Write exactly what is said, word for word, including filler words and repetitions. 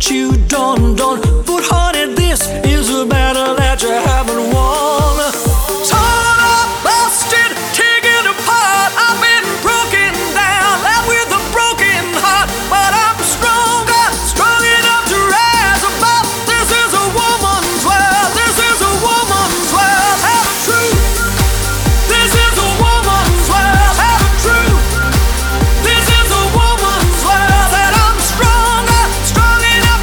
what you done, done. But honey, this is a battle that you have